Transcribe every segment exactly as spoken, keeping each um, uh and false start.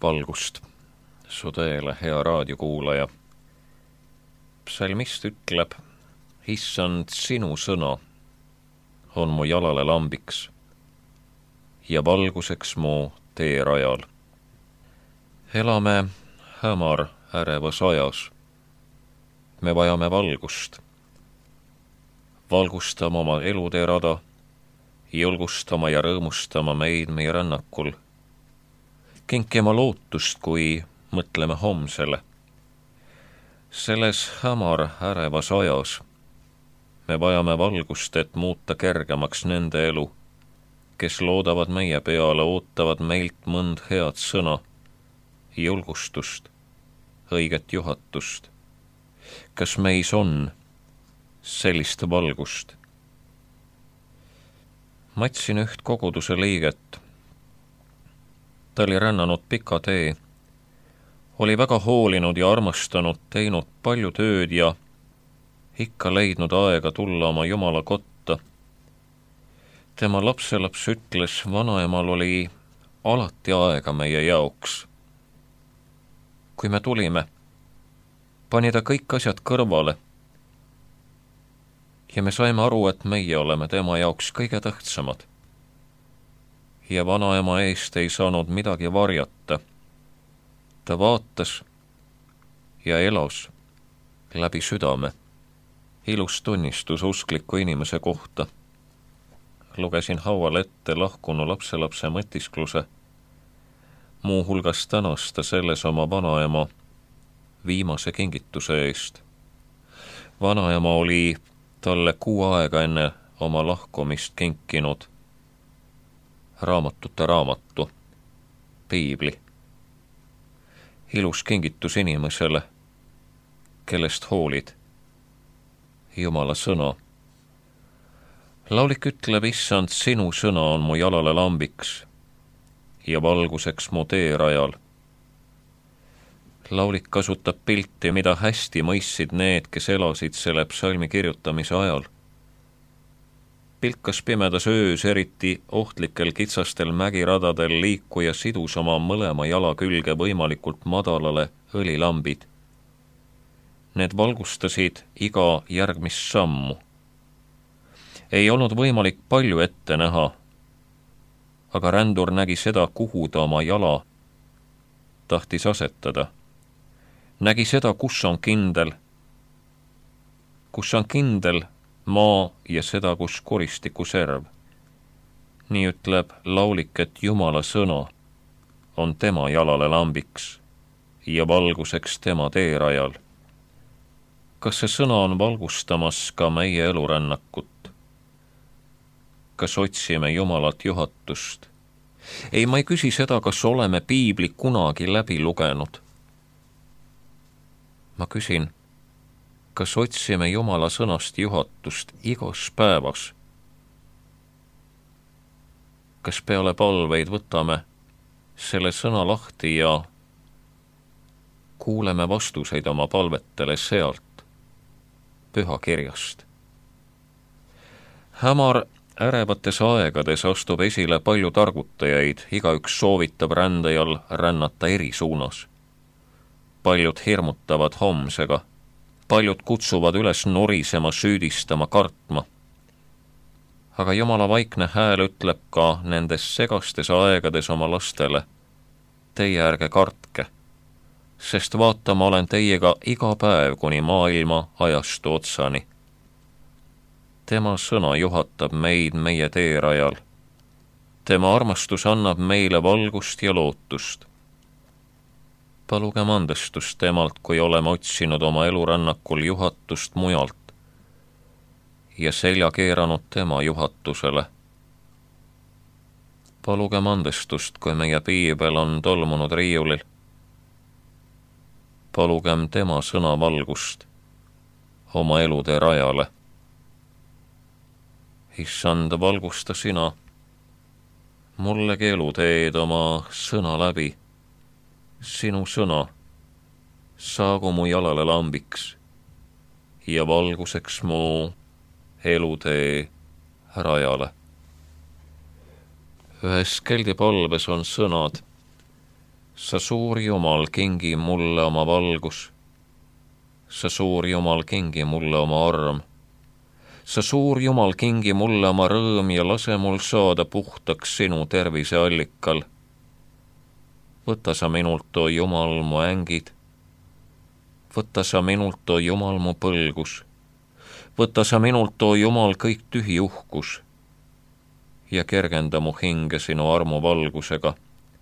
valgust su teele, hea raadiokuulaja. Psalmist ütleb, issand, sinu sõna on mu jalale lambiks ja valguseks mu teerajal. Elame hämar ärevas ajas. Me vajame valgust. Valgustama oma elutee rada, julgustama ja rõõmustama meid meie rännakul. Kinkima lootust, kui mõtleme homsele. Selles hämar ärevas ajas me vajame valgust, et muuta kergemaks nende elu, kes loodavad meie peale, ootavad meilt mõnd head sõna, julgustust, õiget juhatust. Kas meis on sellist valgust? Matsin üht koguduse liiget. Ta oli rännanud pika tee, oli väga hoolinud ja armastanud, teinud palju tööd ja ikka leidnud aega tulla oma Jumala kotta. Tema lapselaps ütles, vanaemal oli alati aega meie jaoks. Kui me tulime, pani ta kõik asjad kõrvale ja me saime aru, et meie oleme tema jaoks kõige tähtsamad. Ja vanaema eest ei saanud midagi varjata. Ta vaatas ja elas läbi südame. Ilus tunnistus uskliku inimese kohta. Lugesin haual ette lahkunu lapselapse mõtiskluse. Muu hulgas tänas ta selles oma vanaema viimase kingituse eest. Vanaema oli talle kuu aega enne oma lahkumist kinkinud raamatute raamatu, piibli. Ilus kingitus inimesele, kellest hoolid. Jumala sõna. Laulik ütleb, issand, sinu sõna on mu jalale lambiks ja valguseks mu teerajal. Laulik kasutab pilti, mida hästi mõistsid need, kes elasid selle psalmi kirjutamise ajal. Pilkas pimedas öös, eriti ohtlikel kitsastel mägiradadel liikuja sidus oma mõlema jala külge võimalikult madalale õlilambid. Need valgustasid iga järgmist sammu. Ei olnud võimalik palju ette näha, aga rändur nägi seda, kuhu ta oma jala tahtis asetada. Nägi seda, kus on kindel, kus on kindel maa ja seda, kus koristiku serv. Nii ütleb laulik, et Jumala sõna on tema jalale lambiks ja valguseks tema teerajal. Kas see sõna on valgustamas ka meie elurännakut? Kas otsime Jumalat juhatust? Ei, ma ei küsi seda, kas oleme piibli kunagi läbi lugenud. Ma küsin, kas otsime Jumala sõnast juhatust igas päevas? Kas peale palveid võtame selle sõna lahti ja kuuleme vastuseid oma palvetele sealt, pühakirjast? Hämar ärevates aegades astub esile palju targutajaid, igaüks soovitab rändajal rännata eri suunas. Paljud hirmutavad homsega, paljud kutsuvad üles norisema, süüdistama, kartma. Aga Jumala vaikne hääl ütleb ka nendes segastes aegades oma lastele, teie ärge kartke, sest vaata, ma olen teiega iga päev kuni maailma ajastu otsani. Tema sõna juhatab meid meie teerajal. Tema armastus annab meile valgust ja lootust. Palugem andestust temalt, kui oleme otsinud oma elurännakul juhatust mujalt ja selja keeranud tema juhatusele. Palugem andestust, kui meie piibel on tolmunud riiulil. Palugem tema sõna valgust oma elude rajale. Issand, valgusta sina mullegi eluteed oma sõna läbi. Sinu sõna saagu mu jalale lambiks ja valguseks mu elutee rajale. Ühes keldipalves on sõnad, sa suur Jumal, kingi mulle oma valgus. Sa suur Jumal, kingi mulle oma arm. Sa suur Jumal, kingi mulle oma rõõm ja lase mul saada puhtaks sinu tervise allikal. Võta sa minult, o Jumal, mu ängid. Võta sa minult, o Jumal, mu põlgus. Võta sa minult, o Jumal, kõik tühi uhkus ja kergenda mu hinge sinu armu valgusega.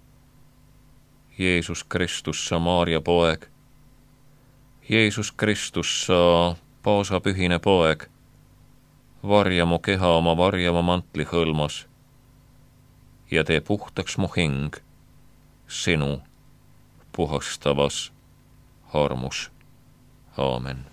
Jeesus Kristus, sa Maarja poeg. Jeesus Kristus, sa paasapühine poeg. Varja mu keha oma varjava mantli hõlmas ja tee puhtaks mu hing sinu puhastavas armus. Aamen.